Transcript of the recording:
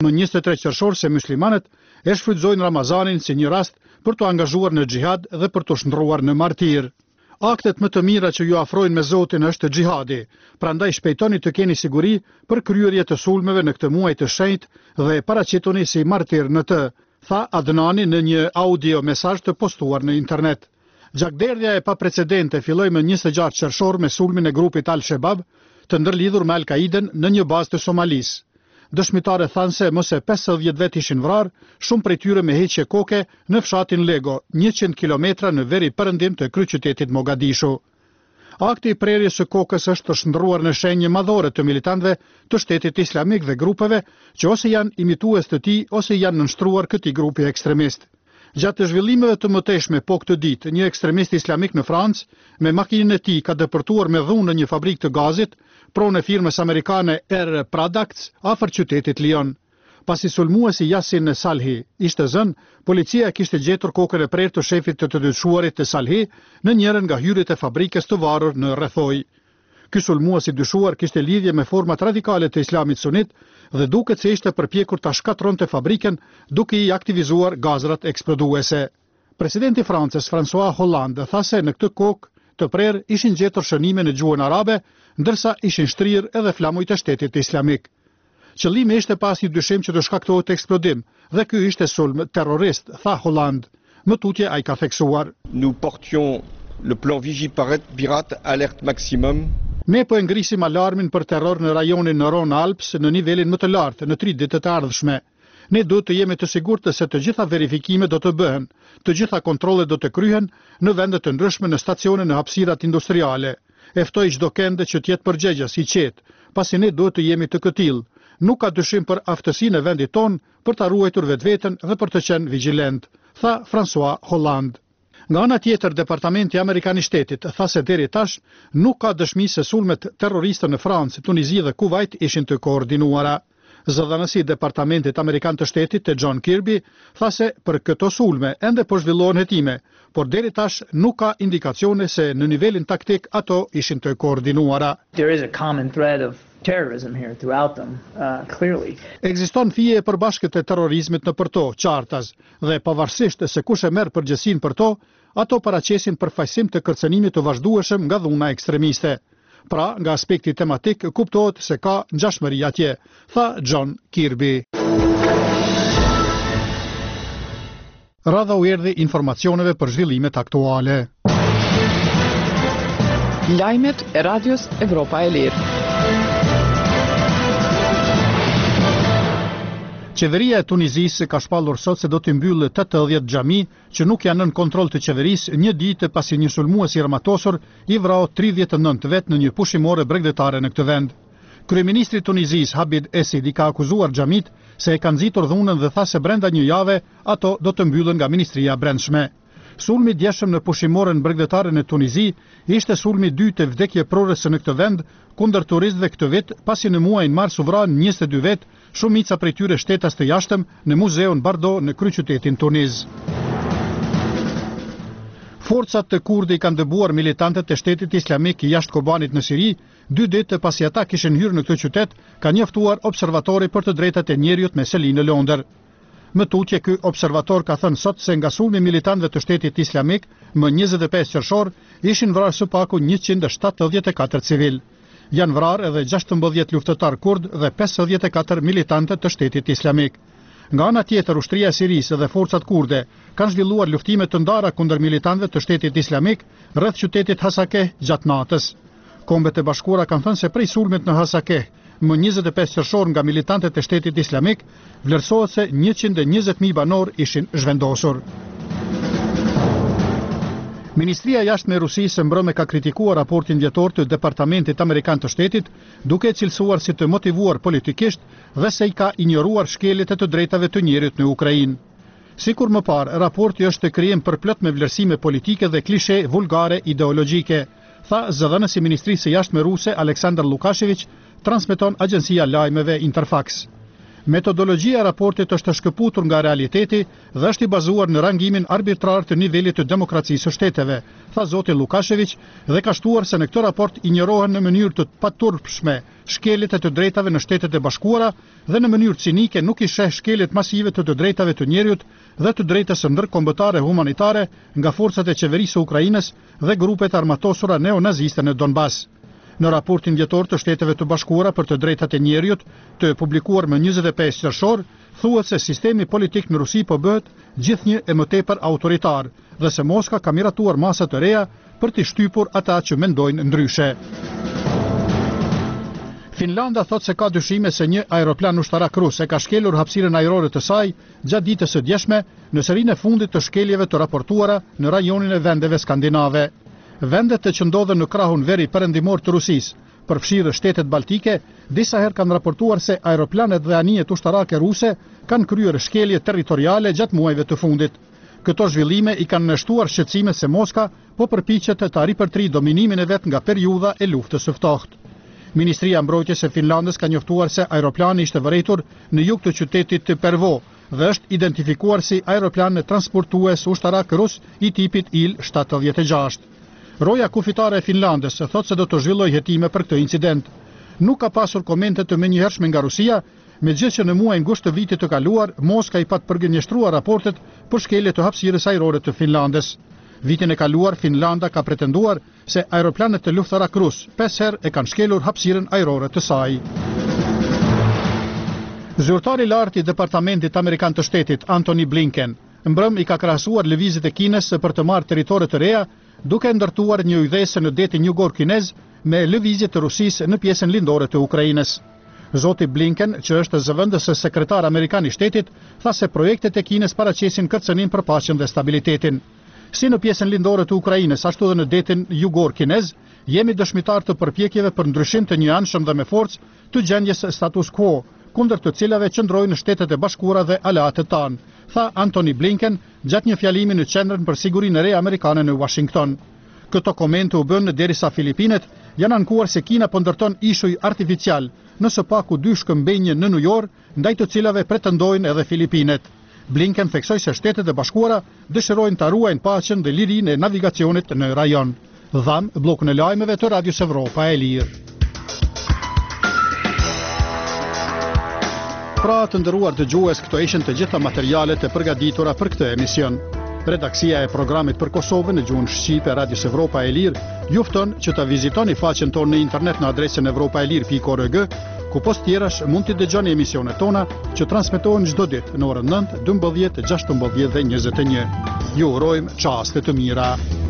Më 23 qershor se muslimanët e shfrytëzojnë Ramazanin si një rast për të angazhuar në xhihad dhe për të shndrruar në martir. Aktet më të mira që ju afrojnë me Zotin është xhihadi, prandaj shpejtoni të keni siguri për kryerje të sulmeve në këtë muaj të shenjtë dhe paraqituni si martir në të, tha Adnani në një audio mesazh të postuar në internet. Gjakderdhja e paprecedente filloi më 26 qershor me sulmin e grupit Al-Shabaab të ndërlidhur me Al-Qaiden në një bazë të Somalisë. Dëshmitare thanë se mëse 50 vet ishin vrarë, shumë prej tyre me heqje koke në fshatin Lego, 100 kilometra në veri perëndim të kryeqytetit Mogadishu. Akti i prerjes së kokës është të shndruar në shenjë madhore të militantëve të Shtetit Islamik dhe grupeve që ose janë imitues të tij ose janë nënshtruar këtij grupi ekstremist. Gjatë zhvillimeve të mëtejshme po këtë ditë, një ekstremist islamik në Francë me makinën e tij ka depërtuar me dhunë në një fabrikë të gazit pronë e firmës amerikane Air Products afër qytetit Lyon. Pasi sulmuesi Yasin Salhi ishte zënë, policia kishte gjetur kokën e prerë të shefit të dyshuarit të Salhi në njërin nga hyrjet e fabrikës të varur në rrethoj. Ky sulmues i dyshuar kishte lidhje me format radikale të Islamit Sunit dhe duket se ishte përpjekur ta shkatronte fabrikën duke i aktivizuar gazrat eksploduese. Presidenti i Francës François Hollande tha se në këtë kokë të prerë ishin gjetur shënime në gjuhën arabe, ndërsa ishin shtrirë edhe flamujt e Shtetit Islamik. Qëllimi ishte pasi dyshim që të shkaktohet eksplodim dhe ky ishte sulm terrorist, tha Hollande. Më tutje ai ka theksuar: Nous portions le plan Vigipirate alerte maximum. Ne po e ngrisim alarmin për terror në rajonin në Rhône-Alpes në nivelin më të lartë në 3 ditët e ardhshme. Ne duhet të jemi të sigurtë se të gjitha verifikimet do të bëhen, të gjitha kontrollet do të kryhen në vende të ndryshme në stacione në hapësirat industriale. E ftoj çdo kënd që të jetë përgjegjës i qetë, pasi ne duhet të jemi të këtill. Nuk ka dyshim për aftësinë e vendit ton për ta ruajtur vetveten dhe për të qenë vigjilent, tha François Hollande. Nga ana tjetër, Departamenti Amerikan i Shtetit tha se deri tash nuk ka dëshmi se sulmet terroriste në Francë, Tunizi dhe Kuvajt ishin të koordinuara. Zëdhënësi i Departamentit Amerikan të Shtetit te John Kirby tha se për këto sulme ende po zhvillohen hetime, por deri tash nuk ka indikacione se në nivelin taktik ato ishin të koordinuara. There is a common thread of terrorism here throughout them, clearly. Ekziston fije e përbashkët e terrorizmit në përto, qartas, dhe pavarësisht se kush e merr përgjegjësinë për to, ato paraqesin përfaqësim të kërcënimit të vazhdueshëm nga dhuna ekstremiste. Pra, nga aspekti tematik kuptohet se ka ngjashmëri atje, tha John Kirby. Radha u erdhi informacioneve për zhvillimet aktuale. Lajmet e Radios Evropa e Lirë. Qeveria e Tunizisë ka shpallur sot se do të mbyllë 80 xhami që nuk janë nën kontroll të qeverisë një ditë pasi një sulmues i armatosur i vrau 39 vet në një pushimore bregdetare në këtë vend. Kryeministri i Tunizisë Habib Essid i ka akuzuar xhamit se e kanë nxitur dhunën dhe tha se brenda një jave ato do të mbyllen nga Ministria e Brendshme. Sulmi djeshëm në pushimoren bregdetare në Tunizi ishte sulmi i dytë të vdekje prorëse në këtë vend kundër turistëve këtë vit, pasi në muajin mars u vranë 22 vet, shumica prej tyre shtetas të jashtëm në muzeun Bardo në kryeqytetin Tuniz. Forcat të kurde i kanë dëbuar militantët e Shtetit Islamik jashtë Kobanit në Siri, 2 ditë pasi ata kishin hyrë në këtë qytet, ka njoftuar observatori për të drejtat e njerëzit me seli në Londër. Më tutje ky observator ka thënë sot se nga sulmi militantëve të Shtetit Islamik më 25 qershor ishin vrarë së paku 174 civil. Janë vrarë edhe 16 luftëtar kurd dhe 54 militantë të Shtetit Islamik. Nga ana tjetër, ushtria e Sirisë dhe forcat kurde kanë zhvilluar luftime të ndara kundër militantëve të Shtetit Islamik rreth qytetit Hasakeh gjatë natës. Kombet e Bashkuara kanë thënë se prej sulmit në Hasakeh më 25 qershor nga militantët e Shtetit Islamik, vlerësohet se 120.000 banor ishin zhvendosur. Ministria e Jashtme e Rusisë mbrëme ka kritikuar raportin vjetor të Departamentit Amerikan të Shtetit, duke e cilësuar si të motivuar politikisht dhe se i ka injoruar shkeljet e të drejtave të njerit në Ukrainë. Sikur më parë, raporti është krijem përplot me vlerësime politike dhe klishe vulgare ideologjike, tha zëdhënësi i Ministrisë së Jashtme ruse Aleksandr Lukashevich, transmeton agjencia lajmeve Interfax. Metodologjia e raportit është shkëputur nga realiteti dhe është i bazuar në rangimin arbitrar të nivelit të demokracisë së shteteve, tha zoti Lukashevich, dhe ka shtuar se në këtë raport injorohen në mënyrë të paturpshme shkeljet e të drejtave në Shtetet e Bashkuara dhe në mënyrë cinike nuk i sheh shkeljet masive të drejtave të njerëzit dhe të drejtës së ndërkombëtare humanitare nga forcat e qeverisë së Ukrainës dhe grupet armatosura neonaziste në Donbas. Në raportin vjetor të Shteteve të Bashkuara për të drejtat e njerëzit, të publikuar më 25 qershor, thuhet se sistemi politik në Rusi po bëhet gjithnjë e më tepër autoritar dhe se Moska ka miratuar masa të reja për të shtypur ata që mendojnë ndryshe. Finlanda thot se ka dyshime se një aeroplan ushtarak rus e ka shkelur hapësirën ajrore të saj gjatë ditës së djeshme në serinë e fundit të shkeljeve të raportuara në rajonin e vendeve skandinave. Vendet që ndodhen në krahun veri perëndimor të Rusisë, përfshirë shtetet baltike, disa herë kanë raportuar se aeroplanet dhe anijet ushtarake ruse kanë kryer shkelje territoriale gjatë muajve të fundit. Këto zhvillime i kanë nështuar shqetësime se Moska po përpiqet të ripërtri dominimin e vet nga periudha e luftës së ftohtë. Ministria e Mbrojtjes e Finlandës ka njoftuar se aeroplani ishte vërejtur në jug të qytetit të Pervo dhe është identifikuar si aeroplan transportues ushtarak rus i tipit Il-76. Roja kufitare e Finlandës thot se do të zhvilloj hetime për këtë incident. Nuk ka pasur komente të menjëhershme nga Rusia, megjithëse që në muajin gusht të vitit të kaluar, Moska i pat përgënjeshtruar raportet për shkelje të hapësirës ajrore të Finlandës. Vitin e kaluar, Finlanda ka pretenduar se aeroplanet të luftarak rus 5 herë e kanë shkelur hapësirën ajrore të saj. Zyrtari i lartë i Departamentit Amerikan të Shtetit, Antony Blinken, mbrëm i ka krahasuar lëvizjet e Kinës për të marrë territore të reja, duke ndërtuar një ydhese në detin jugor kinez me lëvizje të Rusisë në pjesën lindore të Ukrainës. Zoti Blinken, që është zëvendës sekretar amerikan i shtetit, tha se projektet e Kinës paraqesin kërcënim për paqen dhe stabilitetin. Si në pjesën lindore të Ukrainës, ashtu dhe në detin jugor kinez, jemi dëshmitar të përpjekjeve për ndryshim të njëanshëm dhe me forcë të gjendjes status quo, kundër të cilave qëndrojnë Shtetet e Bashkuara dhe aleatët tanë, tha Antony Blinken gjatë një fjalimi në Qendrën për Sigurinë e Re amerikane në Washington. Këto komente u bën derisa Filipinet janë ankuar se Kina po ndërton ishuj artificial në së paku 2 shkëmbënje në New York, ndaj të cilave pretendojnë edhe Filipinet. Blinken theksoi se Shtetet e Bashkuara dëshirojnë ta ruajnë paqen dhe lirinë e navigacionit në rajon. Dham bllokun e lajmeve të Radios Evropa e Lirë. Pra të nderuar dëgjues, këto ishin të gjitha materialet e përgatitura për këtë emision. Redaksia e programit për Kosovën në gjuhën shqipe Radios Evropa e Lirë ju fton që ta vizitoni faqen tonë në internet në adresën evropaelir.org, ku post tjerash mund të dëgjoni emisionet tona që transmetohen çdo ditë në orën 9, 12, 16 dhe 21. Ju urojmë çaste të mira.